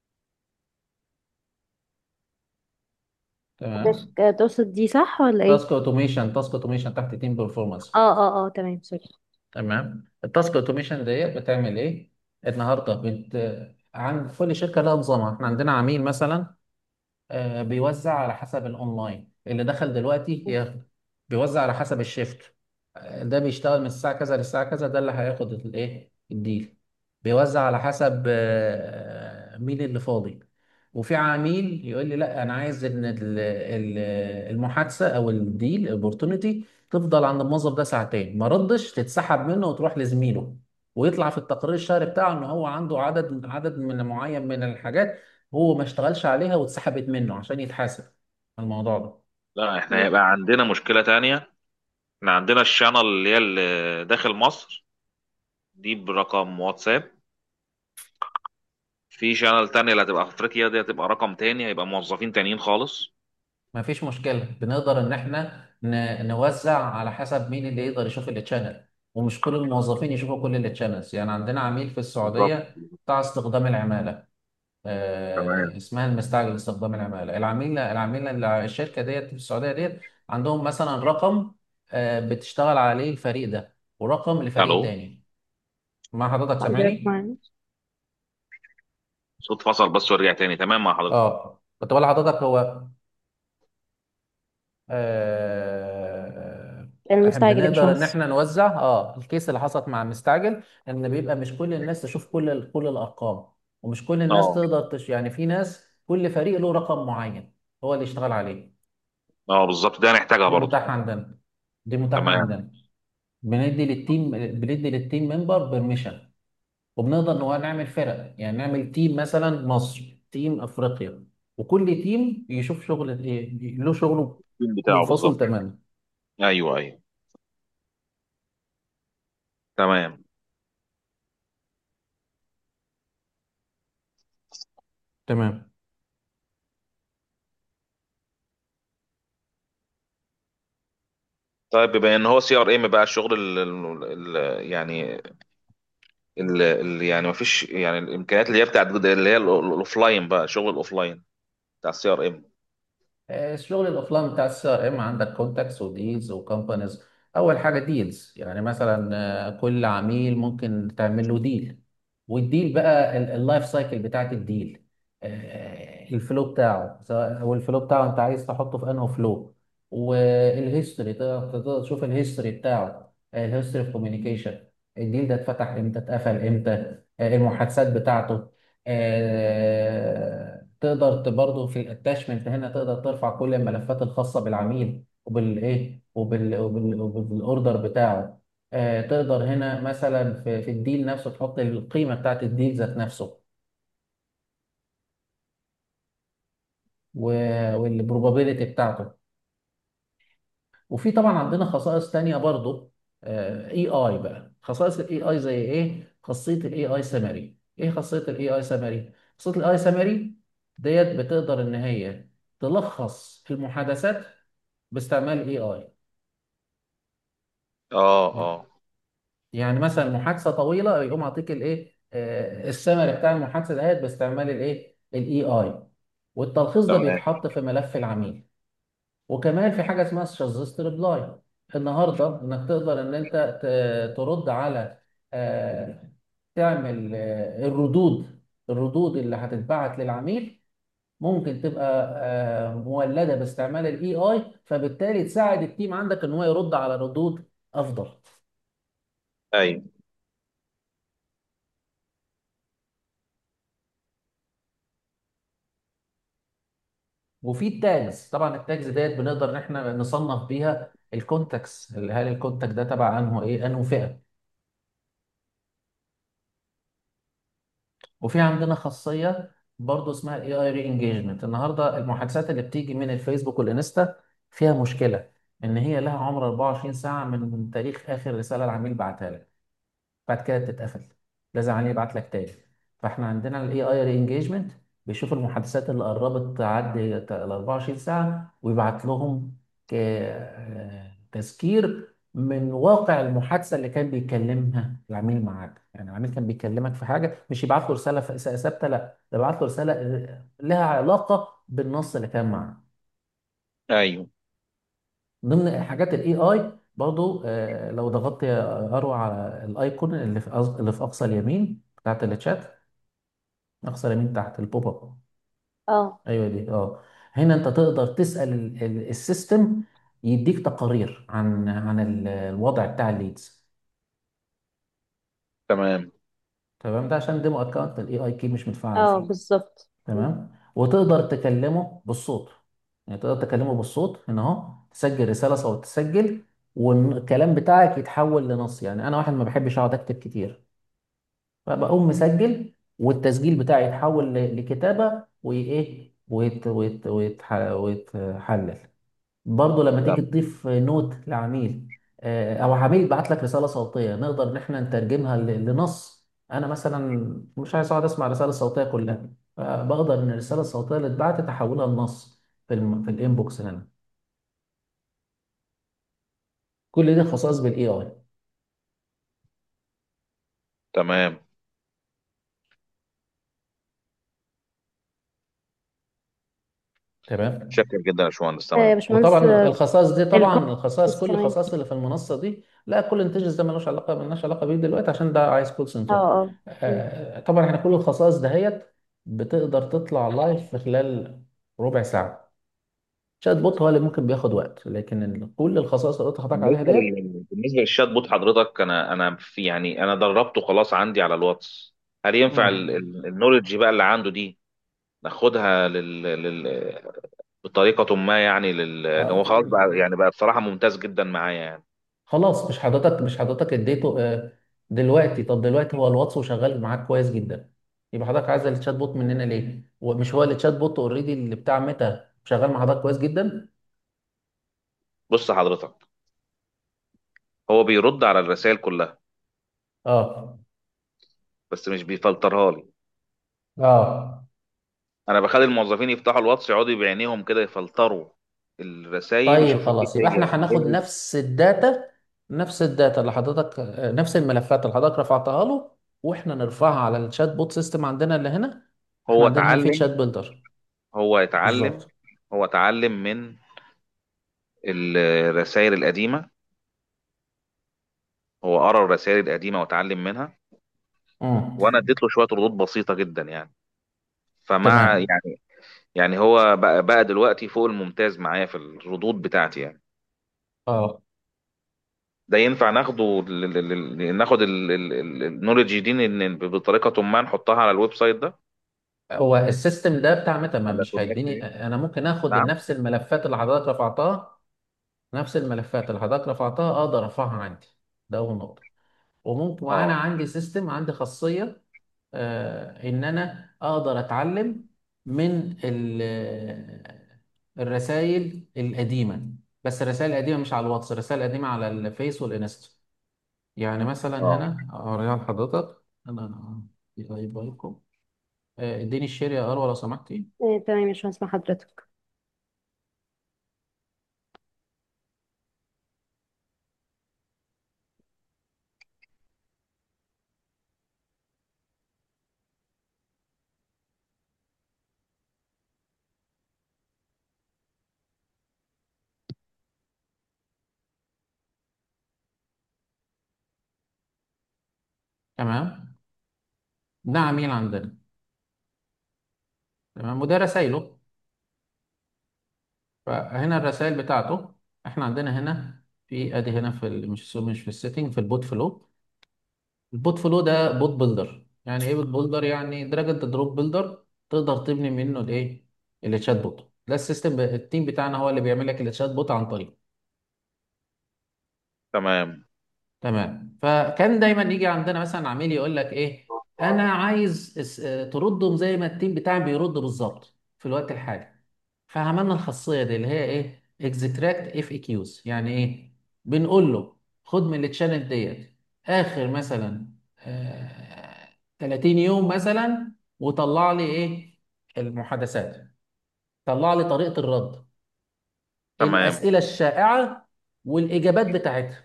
تمام. تقصد تقصد دي صح ولا ايه؟ تاسك اوتوميشن تاسك اوتوميشن تحت تيم بيرفورمانس. اه اه اه تمام سوري. تمام. التاسك اوتوميشن ديت بتعمل ايه؟ النهارده بت... عن كل شركه لها نظامها. احنا عندنا عميل مثلا آه، بيوزع على حسب الاونلاين اللي دخل دلوقتي ياخد. بيوزع على حسب الشيفت. آه، ده بيشتغل من الساعه كذا للساعه كذا، ده اللي هياخد الايه الديل. بيوزع على حسب آه، مين اللي فاضي. وفي عميل يقول لي لا، انا عايز ان ال- ال- المحادثه او الديل الاوبورتونيتي تفضل عند الموظف ده ساعتين، ما ردش تتسحب منه وتروح لزميله، ويطلع في التقرير الشهري بتاعه ان هو عنده عدد عدد من معين من الحاجات هو ما اشتغلش عليها واتسحبت منه عشان يتحاسب على الموضوع ده. لا، احنا هيبقى عندنا مشكلة تانية. احنا عندنا الشانل اللي هي اللي داخل مصر دي برقم واتساب. في شانل تانية اللي هتبقى في افريقيا دي هتبقى رقم تاني، هيبقى موظفين تانيين خالص. ما فيش مشكلة، بنقدر ان احنا ن- نوزع على حسب مين اللي يقدر يشوف التشانل. ومش كل الموظفين يشوفوا كل التشانلز. يعني عندنا عميل في بالظبط. السعودية بتاع استخدام العمالة. تمام. آه، اسمها المستعجل لاستخدام العمالة. العميل العميل اللي- الشركة ديت في السعودية ديت عندهم مثلا رقم آه، بتشتغل عليه الفريق ده، ورقم لفريق الو، تاني. مع حضرتك حضرتك سامعني؟ معانا؟ صوت فصل بس ورجع تاني. تمام مع حضرتك. اه، كنت بقول لحضرتك هو آه، آه، المستعجل يا بنقدر ان باشمهندس. احنا نوزع اه الكيس اللي حصلت مع المستعجل، ان بيبقى مش كل الناس تشوف كل كل الارقام، ومش كل الناس اه تقدر تش... يعني في ناس كل فريق له رقم معين هو اللي يشتغل عليه. اه بالظبط، ده هنحتاجها دي برضو. متاحة عندنا، دي متاحة تمام. عندنا. بندي للتيم بندي للتيم ممبر بيرميشن، وبنقدر ان هو نعمل فرق، يعني نعمل تيم مثلا مصر، تيم افريقيا، وكل تيم يشوف شغل ايه له شغله التيم بتاعه منفصل بالظبط. تماما. ايوه ايوه. تمام. تمام. طيب بما ان هو سي ار ام بقى، الشغل ال ال ال يعني ال ال يعني ما فيش يعني الامكانيات اللي هي بتاعت اللي هي الاوفلاين بقى، شغل الاوفلاين بتاع السي ار ام. آه، الشغل الاوفلاين بتاع السي ار ام عندك كونتاكتس وديلز وكومبانيز. اول حاجه ديلز، يعني مثلا آه، كل عميل ممكن تعمل له ديل، والديل بقى ال- اللايف سايكل بتاعت الديل، آه، الفلو بتاعه، سواء والفلو بتاعه انت عايز تحطه في انه فلو، والهيستوري تقدر تقدر تشوف الهيستوري بتاعه، الهيستوري اوف كوميونيكيشن، الديل ده اتفتح امتى، اتقفل امتى، آه، المحادثات بتاعته. آه، تقدر ت- برضه في الاتاشمنت هنا تقدر ترفع كل الملفات الخاصه بالعميل وبالايه وبال وبال وبالاوردر بتاعه. آه، تقدر هنا مثلا في في الديل نفسه تحط القيمه بتاعت الديل ذات نفسه، والبروبابيلتي بتاعته. وفي طبعا عندنا خصائص تانية برضو. اي اي بقى، خصائص الاي اي زي ايه؟ خاصية الاي اي سمري. ايه خاصية الاي اي سمري؟ خاصية الاي سمري ديت بتقدر ان هي تلخص المحادثات باستعمال الاي اي. اه اه. يعني مثلا محادثة طويلة يقوم اعطيك الايه آه، السمري بتاع المحادثة ديت باستعمال الايه الاي اي، والتلخيص ده تمام. بيتحط في ملف العميل. وكمان في حاجه اسمها شازست ريبلاي. النهارده انك تقدر ان انت ت- ترد على آه، تعمل آه، الردود الردود اللي هتتبعت للعميل، ممكن تبقى آه، مولده باستعمال الاي اي، فبالتالي تساعد التيم عندك ان هو يرد على ردود افضل. ايوه. وفي التاجز، طبعا التاجز ديت بنقدر ان احنا نصنف بيها الكونتاكس، هل الكونتاكت ده تبع انه ايه انه فئه. وفي عندنا خاصية برضو اسمها الاي اي ري انجيجمنت. النهارده المحادثات اللي بتيجي من الفيسبوك والانستا فيها مشكلة ان هي لها عمر اربعة وعشرين ساعة من تاريخ اخر رسالة العميل بعتها لك، بعد كده بتتقفل، لازم العميل يبعت لك تاني. فاحنا عندنا الاي اي ري انجيجمنت بيشوف المحادثات اللي قربت تعدي ال اربعة وعشرين ساعة، ويبعت لهم ك- آه، تذكير من واقع المحادثة اللي كان بيكلمها العميل معاك. يعني العميل كان بيكلمك في حاجة، مش يبعت له رسالة ف- ثابتة، لا ده يبعت له رسالة آه، لها علاقة بالنص اللي كان معاه. ايوه. ضمن حاجات الاي اي برضو، آه، لو ضغطت يا اروى على الايكون اللي في أص- اللي في اقصى اليمين بتاعت الشات، اقصى اليمين تحت البوب اب. اه. ايوه دي اه. هنا انت تقدر تسال ال- ال- السيستم يديك تقارير عن عن ال- الوضع بتاع الليدز. تمام. تمام، ده عشان ديمو اكونت الاي اي كي مش متفعل اه فيه. بالظبط. مم. تمام. وتقدر تكلمه بالصوت، يعني تقدر تكلمه بالصوت هنا اهو، تسجل رساله صوت، تسجل والكلام بتاعك يتحول لنص. يعني انا واحد ما بحبش اقعد اكتب كتير، فبقوم مسجل والتسجيل بتاعي يتحول ل- لكتابة وإيه ويت ويت ويتح- ويتحلل. برضه لما تيجي تمام. تضيف نوت لعميل، آه، أو عميل بعت لك رسالة صوتية، نقدر إن إحنا نترجمها ل- لنص. أنا مثلا مش عايز أقعد أسمع رسالة صوتية كلها، فبقدر إن الرسالة الصوتية اللي اتبعتت أحولها لنص في الم... في الإنبوكس هنا. كل دي خصائص بالإي آي. تمام. تمام. شاكر جدا يا باشمهندس، آه، يا تمام. باشمهندس، وطبعا آه، الخصائص دي، طبعا الخصائص، الكورس كل كمان. الخصائص اللي في المنصه دي، لا كل انتجز ده ملوش علاقه، ملناش علاقه بيه دلوقتي عشان ده عايز كول اه سنتر. اه. مم. آه، طبعا احنا كل الخصائص دهيت بتقدر تطلع لايف في خلال ربع ساعه. شات بوت هو اللي ممكن بياخد وقت، لكن ال- كل الخصائص اللي قلت لحضرتك عليها بالنسبه ديت. لل... بالنسبه للشات بوت حضرتك، انا انا في يعني انا دربته خلاص عندي على الواتس. هل ينفع ال- مم. ال- النولج بقى اللي عنده دي ناخدها لل... لل... بطريقه ما يعني لل... إن هو آه، خلاص بقى يعني بقى بصراحه ممتاز جدا معايا يعني. خلاص، مش حضرتك مش حضرتك اديته آه، دلوقتي. طب دلوقتي هو الواتس وشغال معاك كويس جدا، يبقى حضرتك عايز الشات بوت مننا ليه؟ ومش هو الشات بوت اوريدي اللي بتاع ميتا شغال مع حضرتك كويس جدا؟ بص حضرتك، هو بيرد على الرسائل كلها اه. بس مش بيفلترها لي. اه. انا بخلي الموظفين يفتحوا الواتس يقعدوا بعينيهم كده يفلتروا الرسائل، طيب يشوفوا خلاص، يبقى هي احنا هناخد هي نفس الداتا، نفس الداتا اللي حضرتك آه، نفس الملفات اللي حضرتك رفعتها له، واحنا نرفعها على الشات بوت سيستم عندنا اللي هنا. احنا هو عندنا هنا في اتعلم شات بيلدر. هو اتعلم بالظبط. هو اتعلم من الرسائل القديمة. هو قرا الرسائل القديمة واتعلم منها، وانا امم. اديت له شوية ردود بسيطة جدا يعني. فمع تمام. يعني يعني هو بقى, بقى دلوقتي فوق الممتاز معايا في الردود بتاعتي يعني. اه. ده ينفع ناخده ل- ل- ل- ناخد النولج دي إن بطريقة ما نحطها على الويب سايت ده هو السيستم ده بتاع ميتا ما على مش كونكت هيديني، يعني. انا ممكن اخد نعم. نفس الملفات اللي حضرتك رفعتها، نفس الملفات اللي حضرتك رفعتها اقدر ارفعها عندي. ده اول نقطة. وممكن، وانا اه. عندي سيستم، عندي خاصية آه ان انا اقدر اتعلم من الرسائل القديمة. بس الرسائل القديمة مش على الواتس، الرسائل القديمة على الفيس والانستا. يعني مثلا اه. هنا اوريها لحضرتك انا، يبقى آه، اديني الشير يا اروى لو سمحتي. آه، تمام، مش هسمع حضرتك. تمام. ده عميل عندنا. تمام، وده رسايله. فهنا الرسائل بتاعته، احنا عندنا هنا في ادي هنا في ال- مش مش في السيتنج، في البوت فلو. البوت فلو ده بوت بيلدر. يعني ايه بوت بيلدر؟ يعني دراج اند دروب بيلدر، تقدر تبني منه الايه، التشات بوت. ده السيستم ب- التيم بتاعنا هو اللي بيعمل لك التشات بوت عن طريق. تمام. تمام. فكان دايما يجي عندنا مثلا عميل يقول لك ايه، انا عايز اس- آه، تردهم زي ما التيم بتاعي بيرد بالظبط في الوقت الحالي. فعملنا الخاصيه دي اللي هي ايه، اكستراكت اف اي كيوز. يعني ايه؟ بنقول له خد من التشانل ديت اخر مثلا آه ثلاثين يوم مثلا، وطلع لي ايه المحادثات، طلع لي طريقه الرد، تمام. الاسئله الشائعه، والاجابات بتاعتها،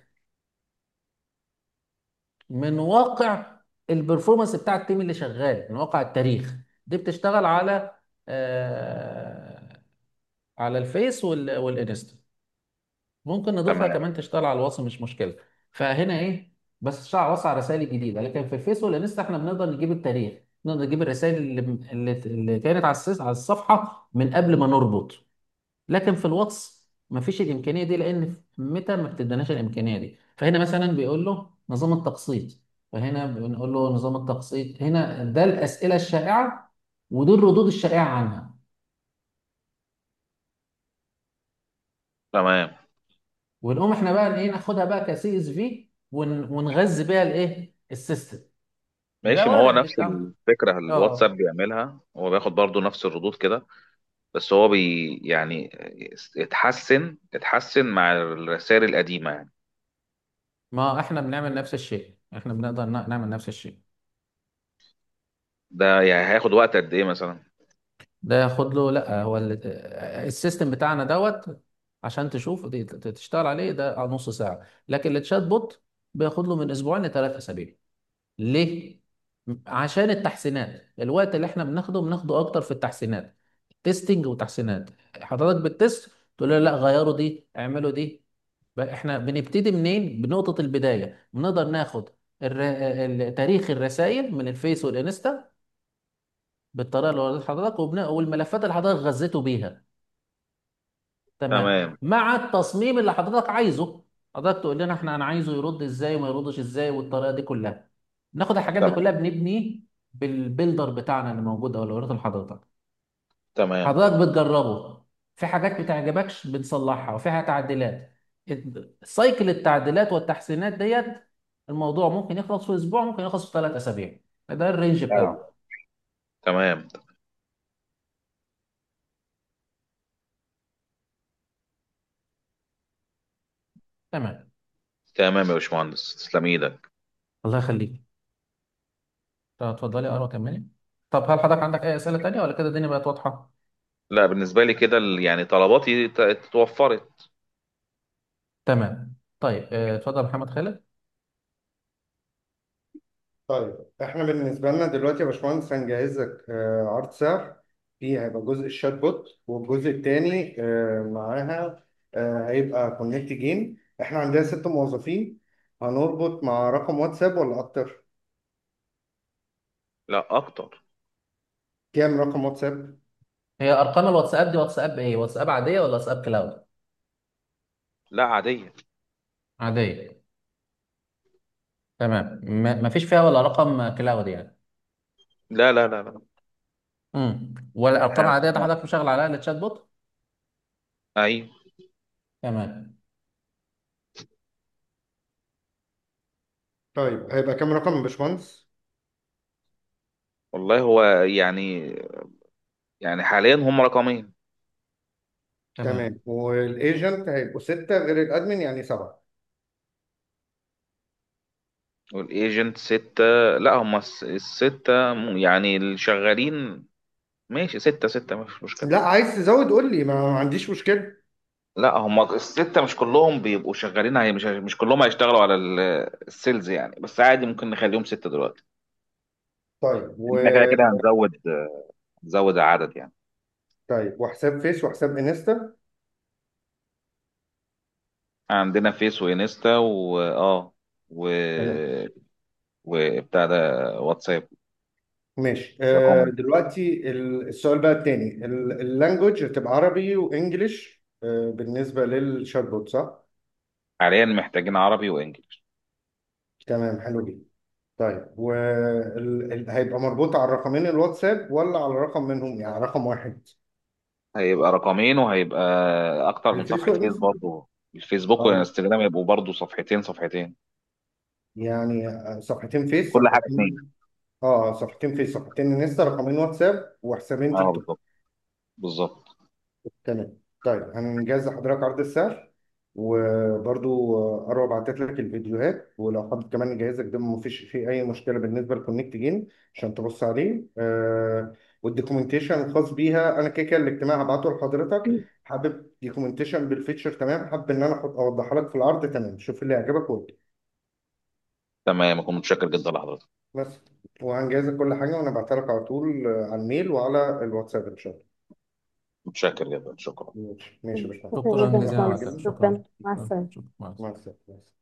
من واقع البرفورمانس بتاع التيم اللي شغال، من واقع التاريخ. دي بتشتغل على آه على الفيس وال- والانستا. ممكن نضيفها تمام. كمان تشتغل على الواتس، مش مشكله. فهنا ايه، بس تشتغل على الواتس على رسائل جديده، لكن في الفيس والانستا احنا بنقدر نجيب التاريخ، نقدر نجيب الرسائل اللي اللي, اللي كانت على السيس- على الصفحه من قبل ما نربط. لكن في الواتس ما فيش الامكانيه دي، لان في ميتا ما بتديناش الامكانيه دي. فهنا مثلا بيقول له نظام التقسيط، فهنا بنقول له نظام التقسيط هنا ده الاسئله الشائعه، ودي الردود الشائعه عنها. تمام. ونقوم احنا بقى ايه، ناخدها بقى كسي اس في ونغذي بيها الايه السيستم. ده ماشي، ما هو وارد نفس بالتعامل. الفكرة الواتساب اه. بيعملها، هو بياخد برضو نفس الردود كده. بس هو بي يعني اتحسن اتحسن مع الرسائل القديمة يعني. ما احنا بنعمل نفس الشيء، احنا بنقدر ن- نعمل نفس الشيء. ده يعني هياخد وقت قد ايه مثلا؟ ده ياخد له، لا هو ال- السيستم بتاعنا دوت عشان تشوف دي- ت- تشتغل عليه ده نص ساعة. لكن التشات بوت بياخد له من اسبوعين لثلاث اسابيع. ليه؟ عشان التحسينات، الوقت اللي احنا بناخده بناخده اكتر في التحسينات. تيستنج وتحسينات. حضرتك بتست تقول له لا غيروا دي اعملوا دي. بقى احنا بنبتدي منين؟ بنقطة البداية بنقدر ناخد الر... ال- تاريخ الرسائل من الفيس والانستا بالطريقة اللي وريت حضرتك، وبن... والملفات اللي حضرتك غذيته بيها. تمام، تمام. مع التصميم اللي حضرتك عايزه. حضرتك تقول لنا احنا انا عايزه يرد ازاي وما يردش ازاي والطريقة دي كلها. ناخد الحاجات دي تمام. كلها بنبنيه بالبيلدر بتاعنا اللي موجود او اللي وريته لحضرتك. تمام. حضرتك بتجربه، في حاجات بتعجبكش بنصلحها وفيها تعديلات. سايكل التعديلات والتحسينات ديت، الموضوع ممكن يخلص في اسبوع، ممكن يخلص في ثلاث اسابيع. ده الرينج حلو. بتاعه. تمام. تمام. تمام يا باشمهندس، تسلم ايدك. الله يخليك. طب اتفضلي اقرا كملي. طب هل حضرتك عندك اي اسئله تانية ولا كده الدنيا بقت واضحه؟ لا، بالنسبة لي كده ال- يعني طلباتي ت- اتوفرت. تمام. طيب اه، اتفضل يا محمد خالد. طيب احنا بالنسبه لنا دلوقتي يا باشمهندس هنجهز لك آه، عرض سعر. فيه هيبقى جزء الشات بوت، والجزء التاني آه، معاها آه، هيبقى كونكت جيم. احنا عندنا ست موظفين، هنربط مع رقم واتساب ولا اكتر؟ لا، اكتر. كام رقم واتساب؟ هي ارقام الواتساب دي واتساب ايه؟ واتساب عاديه ولا واتساب كلاود؟ لا، عادية. عاديه. تمام، ما ما فيش فيها ولا رقم كلاود يعني؟ لا، لا، لا، لا. امم ولا الارقام ها. العاديه ده حضرتك مشغل عليها التشات بوت؟ ايوه. تمام. طيب هيبقى كام رقم يا باشمهندس؟ والله هو يعني يعني حاليا هم رقمين. تمام. تمام، والايجنت هيبقوا ستة غير الادمن يعني سبعة. والايجنت ستة. لا، هم الس- الستة م- يعني الشغالين. ماشي، ستة ستة مفيش مشكلة. لا عايز تزود قول لي، ما ما عنديش مشكلة. لا، هم الستة مش كلهم بيبقوا شغالين، هي مش مش كلهم هيشتغلوا على ال- السيلز يعني، بس عادي ممكن نخليهم ستة دلوقتي. طيب و احنا كده كده هنزود نزود العدد يعني. طيب وحساب فيس وحساب انستا. عندنا فيس وانستا و اه و تمام وبتاع ده واتساب. ماشي. رقم آه دلوقتي ال- السؤال بقى التاني، اللانجوج هتبقى عربي وانجليش آه بالنسبة للشات بوت صح؟ حاليا محتاجين عربي وانجليش. تمام حلو جدا. طيب وهيبقى مربوط على الرقمين الواتساب ولا على رقم منهم يعني رقم واحد؟ هيبقى رقمين، وهيبقى اكتر من الفيس صفحة فيس والانستا. برضه. الفيسبوك اه والانستجرام يبقوا برضه صفحتين صفحتين. يعني آه، صفحتين فيس كل حاجة اتنين. صفحتين. اه صفحتين فيس صفحتين انستا رقمين واتساب وحسابين اه، تيك توك. بالظبط. بالظبط. تمام. طيب هنجهز لحضرتك عرض السعر، وبرضو اروى بعتت لك الفيديوهات، ولو حابب كمان نجهزك ده مفيش فيه اي مشكله بالنسبه للكونكت جين عشان تبص عليه آه والدوكيومنتيشن الخاص بيها انا كده كده الاجتماع هبعته لحضرتك. حابب دوكيومنتيشن بالفيتشر تمام، حابب ان انا أحط- اوضحها لك في العرض تمام، شوف اللي يعجبك وقول لي. تمام، اكون متشكر جدا لحضرتك. بس وهنجهزك كل حاجه وانا بعتها لك على طول آه، على الميل وعلى الواتساب ان شاء الله. متشكر جدا، شكرا. ماشي ماشي يا باشمهندس. شكرا شكرا جدا يا شكرا جزيلا على لحضرتك الكلام. باشمهندس، جدا. شكرا. شكرا، مع شكرا. السلامة. شكرا. مع مع السلامة. السلامه.